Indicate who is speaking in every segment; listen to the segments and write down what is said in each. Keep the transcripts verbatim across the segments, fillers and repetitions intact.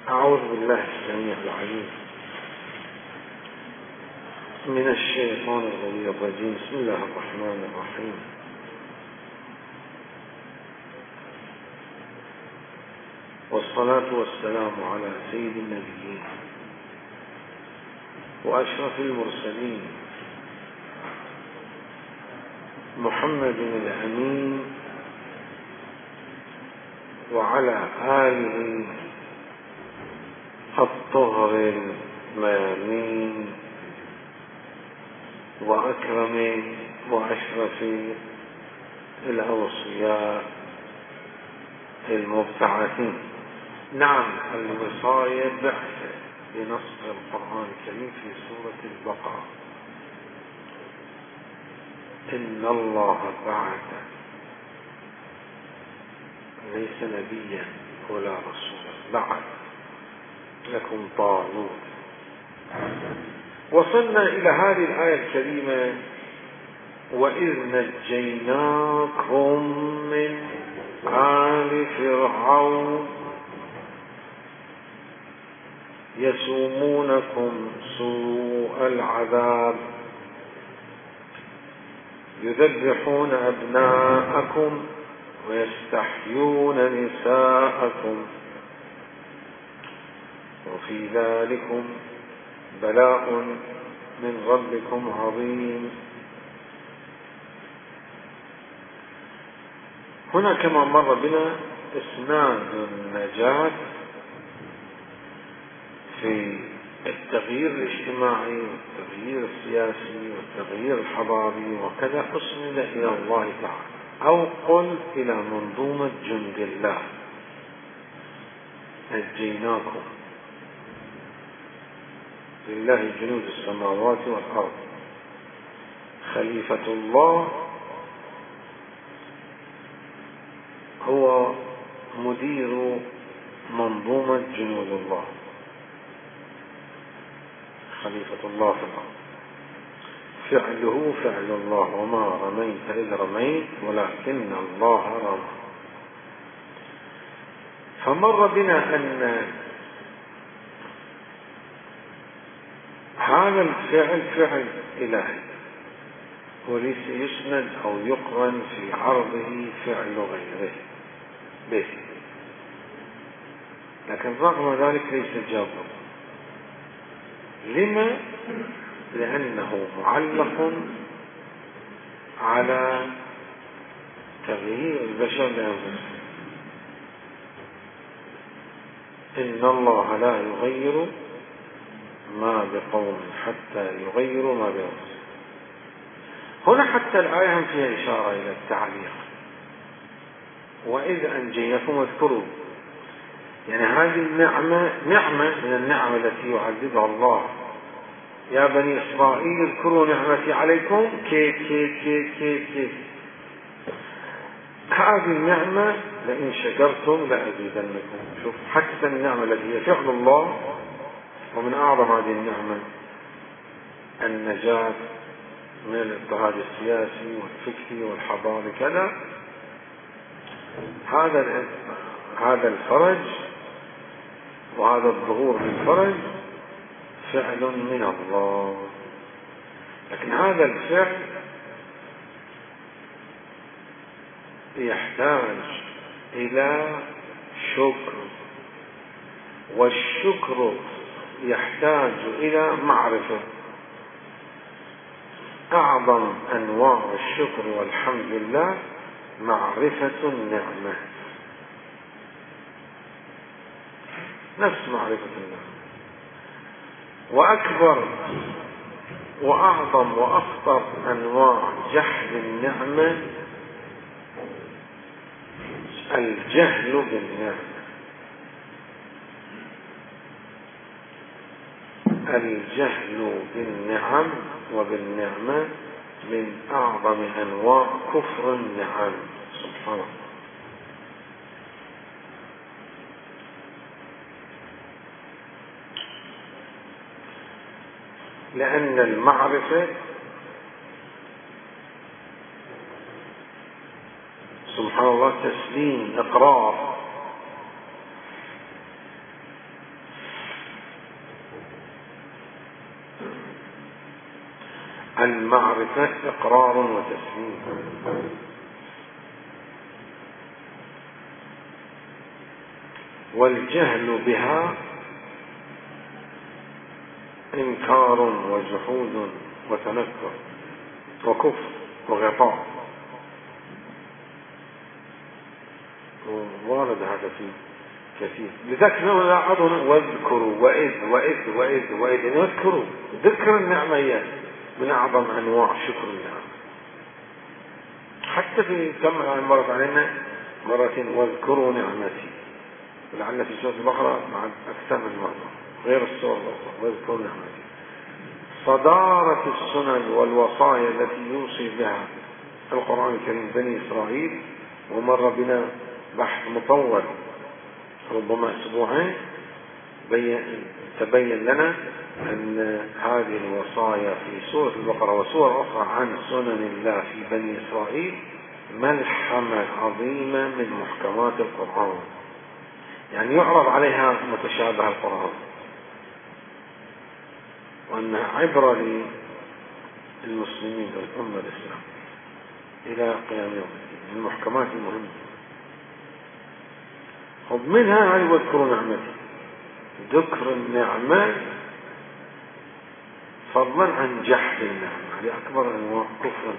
Speaker 1: أعوذ بالله السميع العليم من الشيطان الرجيم. بسم الله الرحمن الرحيم. والصلاة والسلام على سيد النبيين وأشرف المرسلين محمد الأمين وعلى آله الطهر الميامين وأكرم وأشرف الأوصياء المبتعثين. نعم، الوصاية بعثة بنص القرآن الكريم في سورة البقرة. إن الله بعث ليس نبيا ولا رسولا، بعث لكم طالوت. وصلنا إلى هذه الآية الكريمة: وإذ نجيناكم من آل فرعون يسومونكم سوء العذاب يذبحون أبناءكم ويستحيون نساءكم وفي ذلكم بلاء من ربكم عظيم. هنا كما مر بنا إسناد النجاة في التغيير الاجتماعي والتغيير السياسي والتغيير الحضاري، وكذا أسند إلى الله تعالى، أو قل إلى منظومة جند الله. نجيناكم، لله جنود السماوات والأرض. خليفة الله هو مدير منظومة جنود الله، خليفة الله في الأرض. فعله فعل الله، وما رميت إذ رميت ولكن الله رمى. فمر بنا أن هذا الفعل فعل إلهي، وليس يسند أو يقرن في عرضه فعل غيره به، لكن رغم ذلك ليس جابر. لما؟ لأنه معلق على تغيير البشر لأنفسهم. إن الله لا يغير ما بقوم حتى يغيروا ما بأنفسهم. هنا حتى الآية هم فيها إشارة إلى التعليق. وإذ أنجيناكم اذكروا، يعني هذه النعمة نعمة من النعم التي يعذبها الله. يا بني إسرائيل اذكروا نعمتي عليكم كيف كيف كيف كيف كيف. هذه النعمة لئن شكرتم لأزيدنكم. شوف، حتى النعمة التي هي فعل الله، ومن أعظم هذه النعمة النجاة من الاضطهاد السياسي والفكري والحضاري كذا، هذا هذا الفرج وهذا الظهور بالفرج فعل من الله. لكن هذا الفعل يحتاج إلى شكر، والشكر يحتاج إلى معرفة. أعظم أنواع الشكر والحمد لله معرفة النعمة، نفس معرفة الله. وأكبر وأعظم وأخطر أنواع جحد النعمة الجهل بالنعمة. الجهل بالنعم وبالنعمة من أعظم أنواع كفر النعم. سبحان الله. لأن المعرفة سبحان الله تسليم، إقرار. المعرفة إقرار وتسليم، والجهل بها إنكار وجحود وتنكر وكفر وغطاء. وارد هذا فيه كثير. لذلك لا أظن واذكروا وإذ وإذ وإذ وإذ يذكروا ذكر النعمية من أعظم أنواع شكر النعم. حتى في كم مرت علينا مرة واذكروا نعمتي، ولعل في سورة البقرة مع أكثر من مرة غير السورة الأخرى واذكروا نعمتي. صدارة السنن والوصايا التي يوصي بها القرآن الكريم بني إسرائيل، ومر بنا بحث مطول ربما أسبوعين تبين لنا أن هذه الوصايا في سورة البقرة وسور أخرى عن سنن الله في بني إسرائيل ملحمة عظيمة من محكمات القرآن، يعني يعرض عليها متشابه القرآن، وأنها عبرة للمسلمين والأمة الإسلام إلى قيام يوم الدين، من المحكمات المهمة. ومنها هل واذكروا نعمتي، ذكر النعمة فضلا عن جحد النعمة، هذه أكبر أنواع كفر.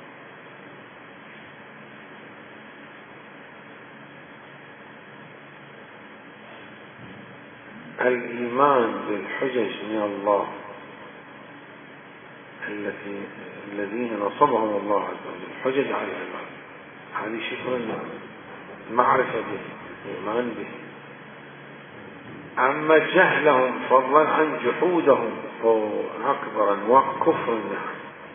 Speaker 1: الإيمان بالحجج من الله التي الذين نصبهم الله عز وجل حجج على العباد، هذه شكر النعمة، المعرفة به، الإيمان به. أما جهلهم فضلا عن جحودهم فهو أكبر أنواع كفر النعم،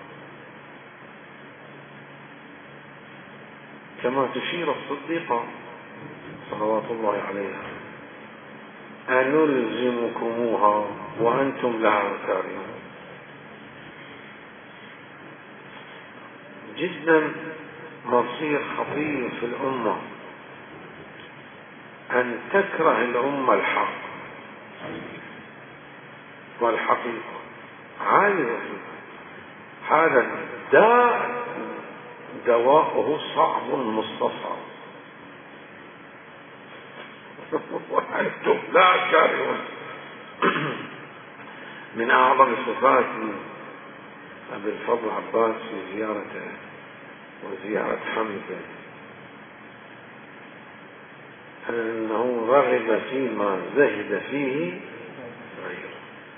Speaker 1: كما تشير الصديقة صلوات الله عليها: أنلزمكموها وأنتم لها كارهون. جدا مصير خطير في الأمة أن تكره الأمة الحق والحقيقة. هذا الداء دواؤه صعب مستصعب وأنتم لا كارهون. من أعظم صفات أبي الفضل عباس في زيارته وزيارة حمزة أنه رغب فيما زهد فيه غيره،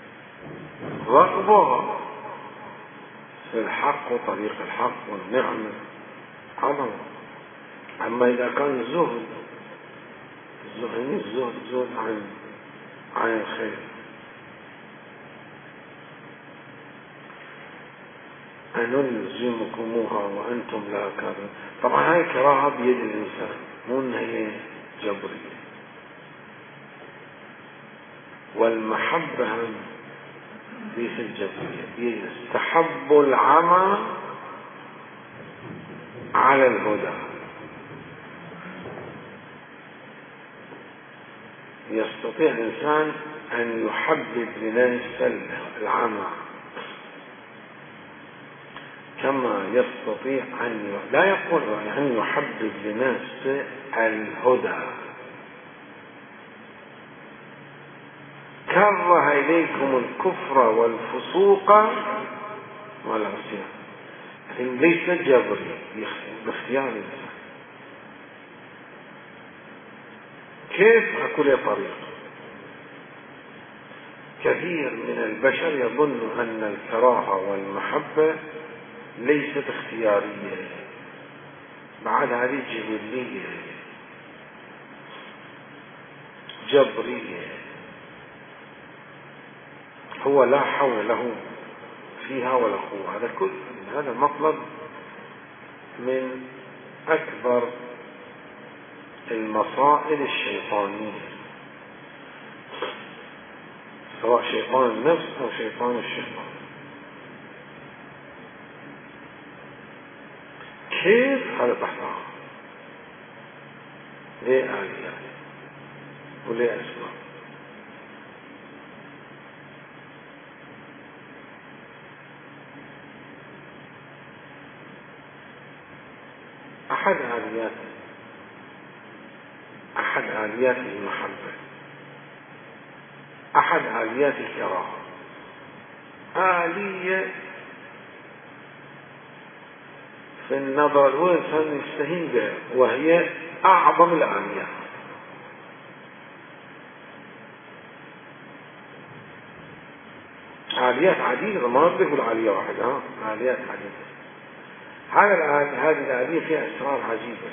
Speaker 1: رغبة في الحق وطريق الحق والنعمة عظمة. أما إذا كان زهد الزهد الزهد زهد عن عن الخير، أنلزمكموها وأنتم لا كارهون. طبعا هاي كراهة بيد الإنسان، مو إن هي جبرية. والمحبة ليس الجبرية، يستحب العمى على الهدى. يستطيع الإنسان أن يحبب لنفسه العمى كما يستطيع أن لا يقول أن يحبب لنفسه الهدى. كره إليكم الكفر والفسوق والعصيان، لكن ليس جبري، باختيار الإنسان. كيف؟ أقول يا طريق. كثير من البشر يظن أن الكراهة والمحبة ليست اختيارية، بعد هذه جبلية جبرية، هو لا حول له فيها ولا قوة. هذا كل هذا مطلب من أكبر المصائب الشيطانية، سواء شيطان النفس أو شيطان الشيطان. كيف؟ هذا بحثها ليه آليات وليه أسباب. أحد آليات أحد آليات المحبة، أحد آليات الكراهة، آلية في النظر الإنسان يستهين بها، وهي أعظم الآليات. آليات عديدة، ما نقول آلية واحدة، ها آليات عديدة. هذا هذه الآلية فيها أسرار عجيبة،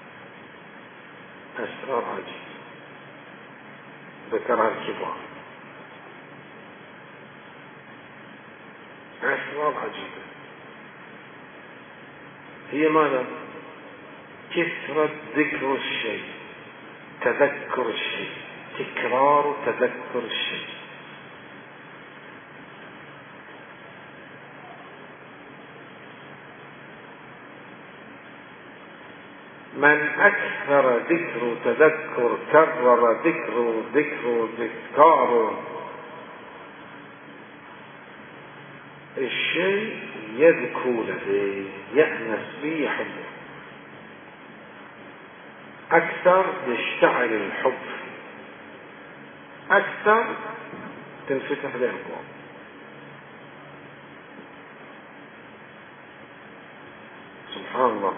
Speaker 1: أسرار عجيبة ذكرها الكبار، أسرار عجيبة. هي ماذا؟ كثرة ذكر الشيء، تذكر الشيء، تكرار تذكر الشيء. من أكثر ذكر تذكر، كرر ذكر ذكر تذكار الشيء، يذكو له، يأنس به، يحبه أكثر، يشتعل الحب أكثر، تنفتح له الأبواب. سبحان الله.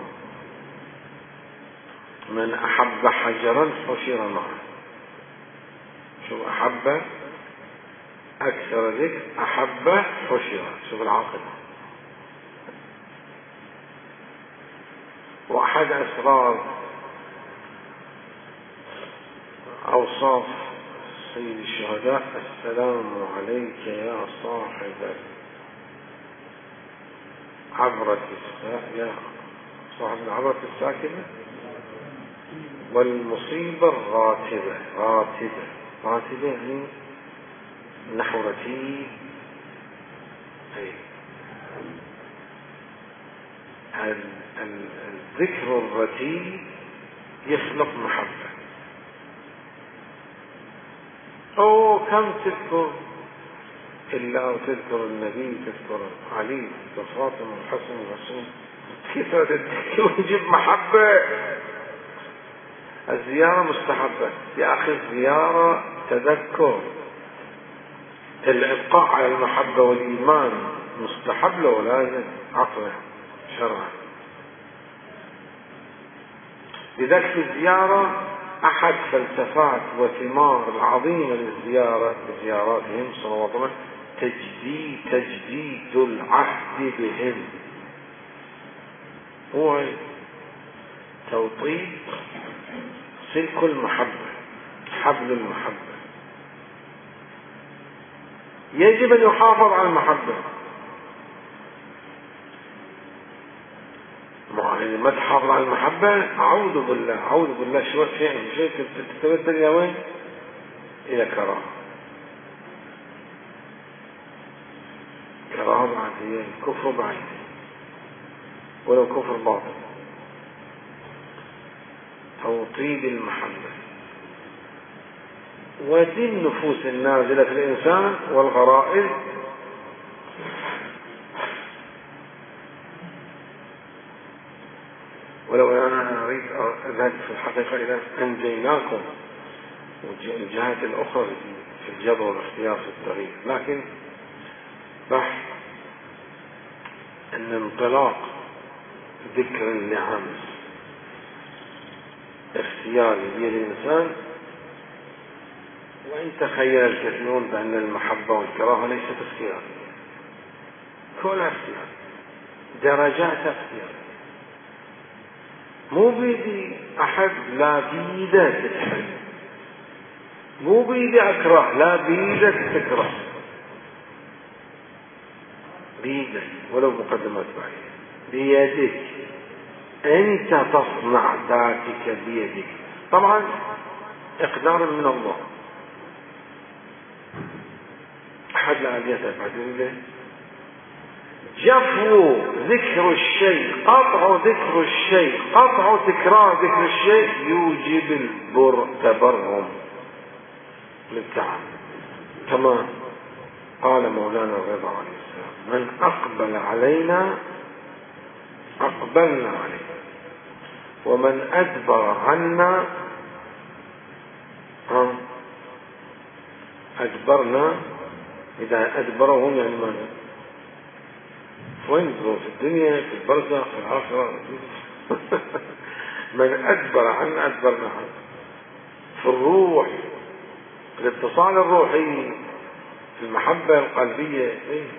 Speaker 1: من أحب حجرا حشر معه. شوف أحب أكثر ذكر، أحب حشر، شوف العاقل. وأحد أسرار أوصاف سيد الشهداء: السلام عليك يا صاحب عبرة الساكنة، صاحب العبرة الساكنة والمصيبة الراتبة. راتبة راتبة يعني نحو رتيب. الذكر الرتيب يخلق محبة. أو كم تذكر إلا وتذكر النبي، تذكر علي، تذكر فاطمة والحسن والرسول، كثرة الذكر يجيب محبة. الزيارة مستحبة يا أخي، الزيارة تذكر. الإبقاء على المحبة والإيمان مستحب له، لازم عقلا شرعا. لذلك في الزيارة أحد فلسفات وثمار العظيمة للزيارة بزياراتهم صلى الله عليه وسلم تجديد تجديد العهد بهم، هو توطيد سلك المحبة، حبل المحبة. يجب أن يحافظ على المحبة. ما تحافظ على المحبة، أعوذ بالله أعوذ بالله شو شيء شيء تتبدل إلى وين؟ إلى كراهة. كراهة بعدين، كفر بعدين، ولو كفر باطل. توطيد المحبة ودي النفوس النازلة في الإنسان والغرائز. ولو أنا أريد ذلك في الحقيقة إذا أنجيناكم والجهات الأخرى في الجبر والاختيار في التغيير، لكن بحث أن انطلاق ذكر النعم اختياري بيد الإنسان. وإن تخيل الكثيرون بأن المحبة والكراهة ليست اختيار، كلها اختيار، درجات اختيار. مو بيدي أحد لا بيده تتحب، مو بيدي أكره لا بيده تكره، بيدك ولو مقدمات بعيدة، بيدك أنت تصنع ذاتك بيدك. طبعا إقدار من الله. أحد الآليات بعدين جفو ذكر الشيء، قطع ذكر الشيء، قطع تكرار ذكر الشيء يوجب البر تبرم للتعب، كما قال مولانا الرضا عليه السلام: من أقبل علينا أقبلنا عليه، ومن أدبر عنا أدبرنا. إذا أدبرهم يعني ماذا؟ وين يدبروا؟ في الدنيا، في البرزخ، في الآخرة. من أدبر عنا أدبرنا عنه. في الروح، الاتصال الروحي، في المحبة القلبية.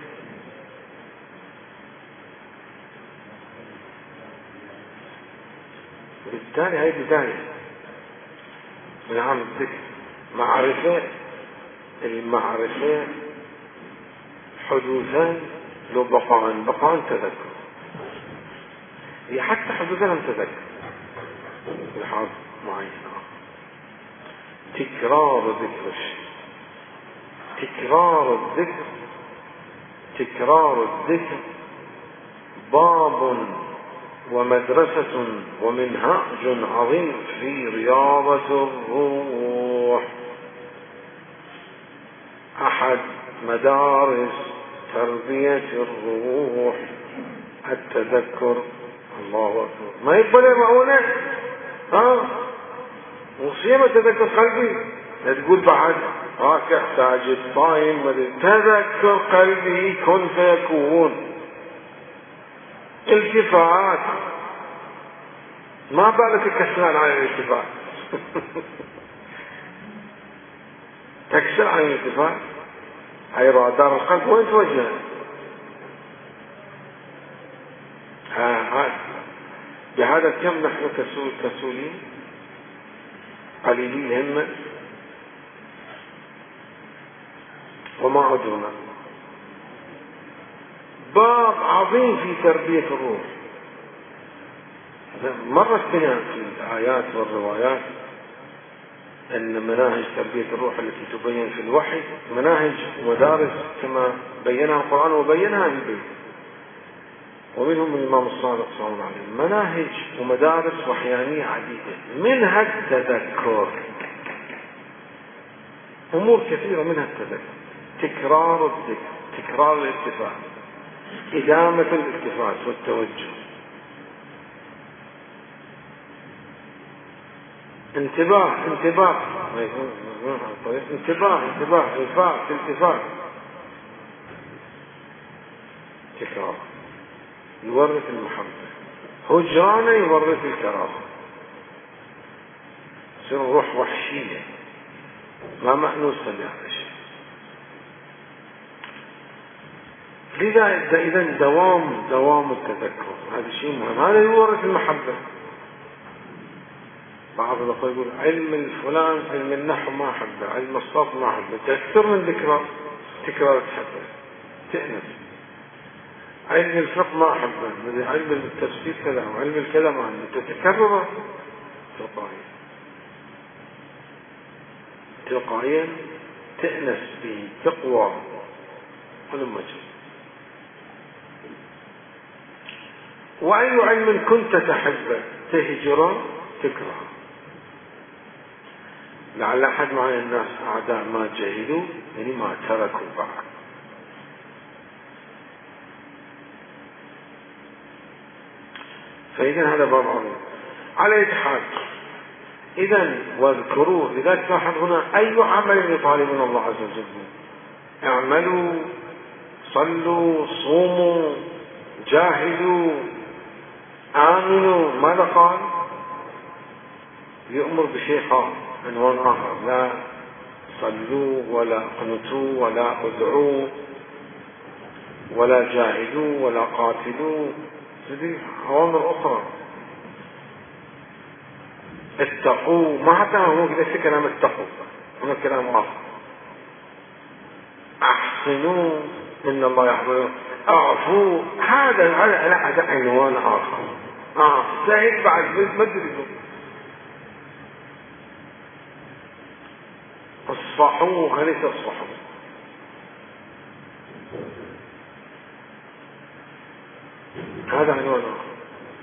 Speaker 1: بالتالي هاي بداية من عام الذكر. معرفة، المعرفة حدوثا لو بقان بقان تذكر، هي حتى حدوثا لم تذكر بحاجة معينة. تكرار ذكر الشيء، تكرار الذكر، تكرار الذكر باب ومدرسة ومنهاج عظيم في رياضة الروح. أحد مدارس تربية الروح التذكر. الله أكبر. ما يقبل المعونة ها مصيبة تذكر قلبي. لا تقول بعد راكع ساجد صايم. تذكر قلبي كن فيكون. التفات، ما بالك كسلان عن الالتفات. تكسل عن الالتفات. هاي رادار القلب وين توجه؟ ها ها بهذا كم نحن كسول كسولين قليلين الهمة وما عدونا. باب عظيم في تربية الروح. مرت بنا في الآيات والروايات أن مناهج تربية الروح التي تبين في الوحي مناهج ومدارس كما بينها القرآن وبينها النبي، ومنهم الإمام الصادق صلى الله عليه وسلم. مناهج ومدارس وحيانية عديدة، منها التذكر. أمور كثيرة منها التذكر، تكرار الذكر، تكرار الالتفات، إدامة الالتفات والتوجه، انتباه انتباه انتباه انتباه الفاء التفات، تكرار يورث المحبة، هجرانه يورث الكراهة. تصير روح وحشية ما مأنوسة بهذا الشيء. لذا إذا دوام دوام التذكر هذا شيء مهم. هذا يورث المحبة. بعض الأخوة يقول علم الفلان علم النحو ما أحبه، علم الصرف ما أحبه. تكثر من ذكرى تكرار تحبه تأنس. علم الفقه ما أحبه، علم التفسير كذا وعلم الكلام ما أحبه. تتكرر تلقائيا تلقائيا تأنس به تقوى ولما جاء. وأي علم كنت تحبه تهجر تكره. لعل أحد معي الناس أعداء ما جهلوا يعني ما تركوا بعد. فإذا هذا باب عظيم على إتحاد. إذا واذكروه. لذلك لاحظ هنا أي عمل يطالبون الله عز وجل. اعملوا صلوا صوموا جاهدوا آمنوا. ماذا قال؟ يؤمر بشيء خاص عنوان آخر. لا صلوا ولا قنتوا ولا ادعوا ولا جاهدوا ولا قاتلوا. هذه أوامر أخرى. اتقوا. ما حتى هو كده كلام اتقوا، هنا كلام آخر. أحسنوا إن الله يحب. أعفوا. هذا هذا عنوان آخر. آه سهل بعد ما أدري. الصحو ليس الصحو. هذا عنوان آخر.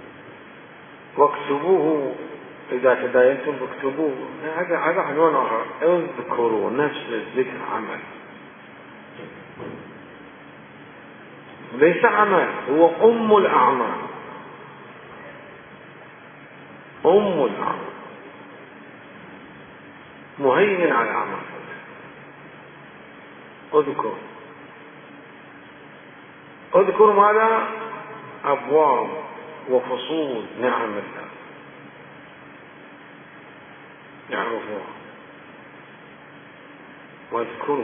Speaker 1: واكتبوه إذا تداينتم اكتبوه. هذا هذا عنوان آخر. اذكروا. نفس الذكر عمل ليس عمل، هو أم الأعمال. أم الأعمال، مهيمن على الأعمال. اذكر اذكر ماذا؟ أبواب وفصول نعم الله يعرفوها. واذكروا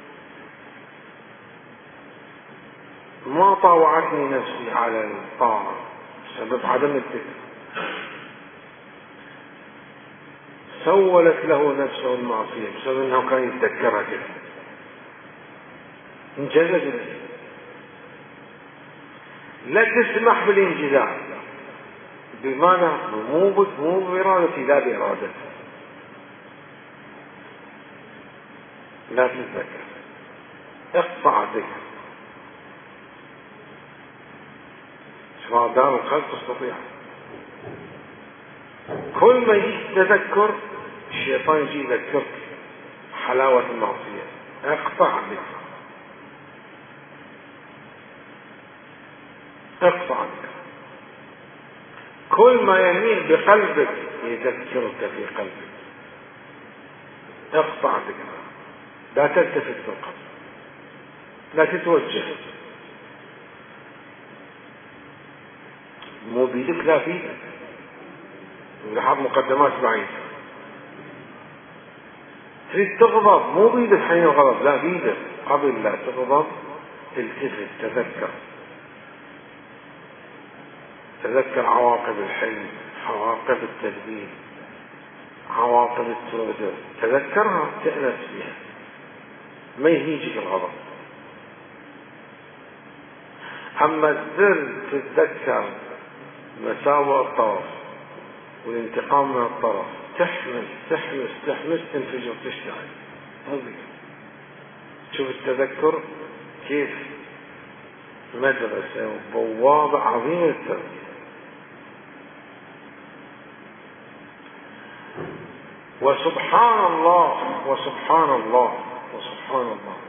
Speaker 1: ما طاوعتني نفسي على الطاعة بسبب عدم الذكر، سولت له نفسه المعصية بسبب أنه كان يتذكرها كده، انجذب إليه. لا تسمح بالانجذاب، بمعنى مو مو بإرادتي، لا بإرادتي، لا تتذكر، اقطع الذكر. شراء دار القلب تستطيع. كل ما يجي تذكر الشيطان يجي يذكرك حلاوة المعصية، اقطع الذكر، اقطع الذكر. كل ما يميل بقلبك يذكرك في قلبك، اقطع الذكر. لا تلتفت بالقلب، لا تتوجه، مو بيدك لا بيدك، ولحظ مقدمات بعيدة. تريد تغضب مو بيدك حين الغضب، لا بيدك، قبل لا تغضب التفت، تذكر تذكر عواقب الحلم، عواقب التدبير، عواقب التوجه، تذكرها تأنس بها، ما يهيجك الغضب. أما الزر تتذكر مساوئ الطرف والانتقام من الطرف، تحمس تحمس تحمس تنفجر تشتعل. هذه شوف التذكر كيف مدرسة وبوابة عظيمة للتربية. وسبحان الله وسبحان الله وسبحان الله،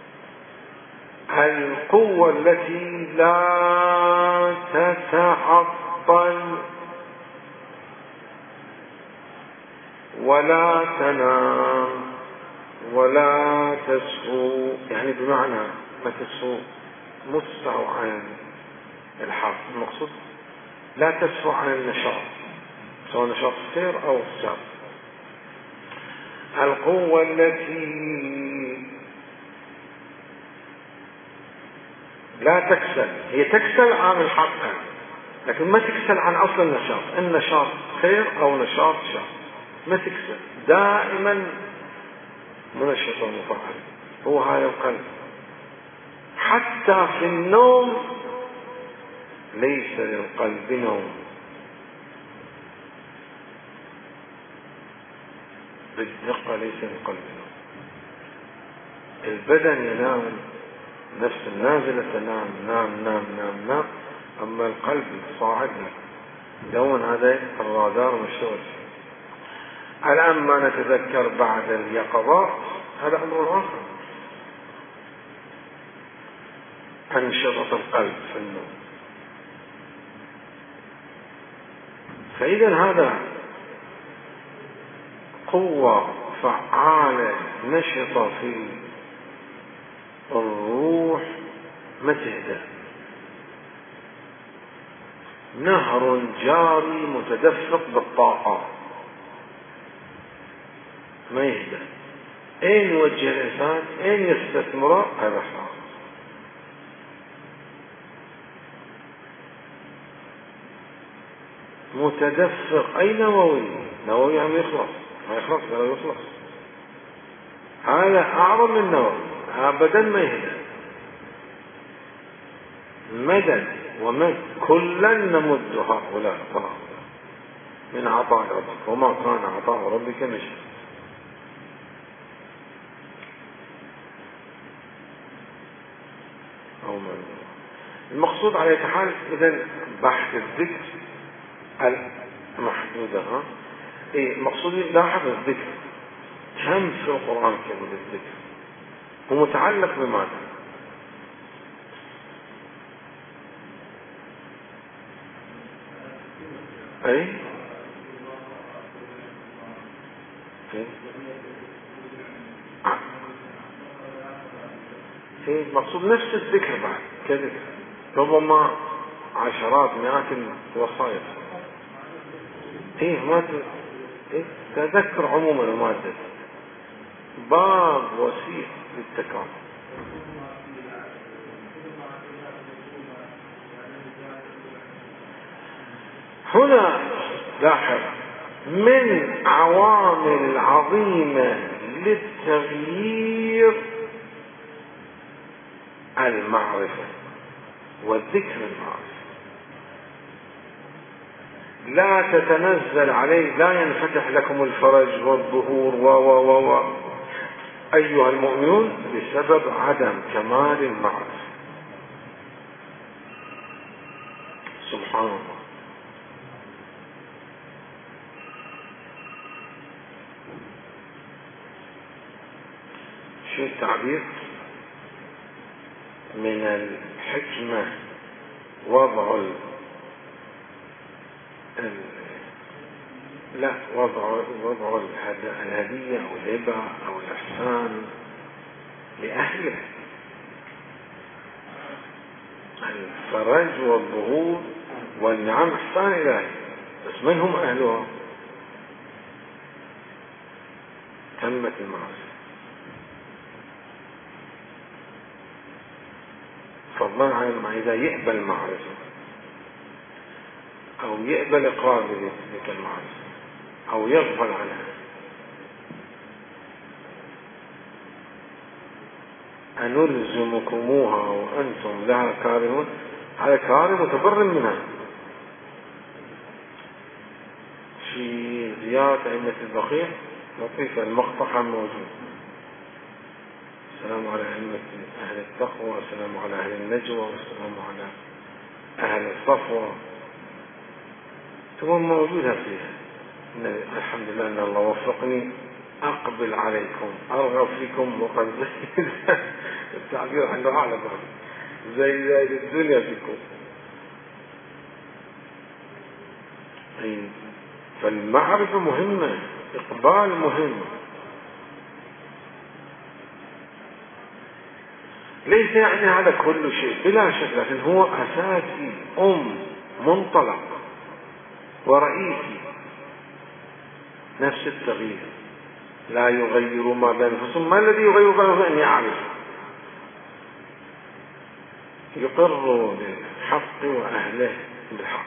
Speaker 1: القوة التي لا تتعطل ولا تنام ولا تسهو، يعني بمعنى ما تسهو، مو تسهو عن الحق، المقصود لا تسهو عن النشاط، سواء نشاط السير أو السير. القوة التي لا تكسل، هي تكسل عن الحق لكن ما تكسل عن أصل النشاط، النشاط خير أو نشاط شر، ما تكسل، دائما منشط ومفعل. هو هذا القلب. حتى في النوم ليس للقلب نوم، بالدقة ليس للقلب نوم. البدن ينام، نفس النازلة تنام، نام نام نام نام، أما القلب صاعدنا دون، هذا الرادار مشتغل. الآن ما نتذكر بعد اليقظات هذا أمر آخر، أنشطة القلب في النوم. فإذا هذا قوة فعالة نشطة في الروح، ما تهدى، نهر جاري متدفق بالطاقة ما يهدى. أين يوجه الإنسان، أين يستثمره، هذا حرام. متدفق أي نووي، نووي عم يخلص، ما يخلص ولا يخلص، هذا أعظم من نووي، أبدا ما يهدى. مدد ومد كلا نمد هؤلاء من عطاء ربك، وما كان عطاء ربك نشأ. المقصود على حال إذن بحث الذكر المحدودة، ها إيه المقصود؟ لاحظ الذكر كم في القرآن كم الذكر، ومتعلق بماذا؟ أي إيه المقصود نفس الذكر بعد كذكر، ربما عشرات مئات الوصايا. إيه ما ت... إيه تذكر عموما وما تذكر، باب وسيع للتكامل. هنا لاحظ من عوامل عظيمة للتغيير المعرفة والذكر المعرفة. لا تتنزل عليه، لا ينفتح لكم الفرج والظهور و و و أيها المؤمنون بسبب عدم كمال المعرفة. سبحان الله. شو التعبير؟ من الحكمة وضع ال... ال... لا وضع وضع الهدية أو الهبة أو الإحسان لأهله، الفرج والظهور والنعم إحسان إلهي، بس من هم أهلها؟ تمت المعرفة، فضلا عن ما إذا يقبل المعرفة أو يقبل إقرار بذلك المعرفة أو يغفل عنها. أنلزمكموها وأنتم لها كارهون، على كارم متبرم منها. في زيارة أئمة البقيع لطيفة، المقطع موجود. السلام على أئمة أهل التقوى، والسلام على أهل النجوى، والسلام على أهل الصفوة، تكون موجودة فيها. الحمد لله أن الله وفقني أقبل عليكم أرغب فيكم وقد زي التعبير عنده أعلى بعض زي زي الدنيا فيكم. فالمعرفة مهمة، إقبال مهم، ليس يعني هذا كل شيء بلا شك، لكن هو أساسي، أم منطلق ورئيسي. نفس التغيير لا يغير ما بين الخصوم، ما الذي يغير بينهم؟ أن يعرف، يقر بالحق وأهله بالحق.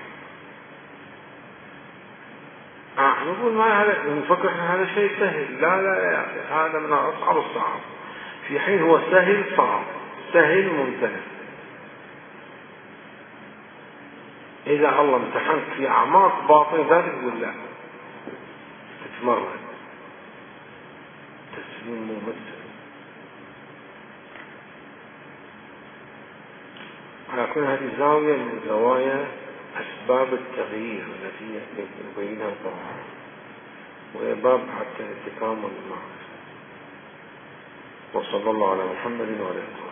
Speaker 1: آه نقول ما هذا، نفكر هذا شيء سهل، لا لا يا أخي، هذا من أصعب الصعب، في حين هو سهل صعب، سهل ممتنع. إذا الله امتحنك في أعماق باطنة ذلك تقول لا، تتمرن تسليم ممثل. على كل هذه زاوية من زوايا أسباب التغيير التي يبينها القرآن، وهي باب حتى التكامل المعرفة. وصلى الله على محمد وعلى آله.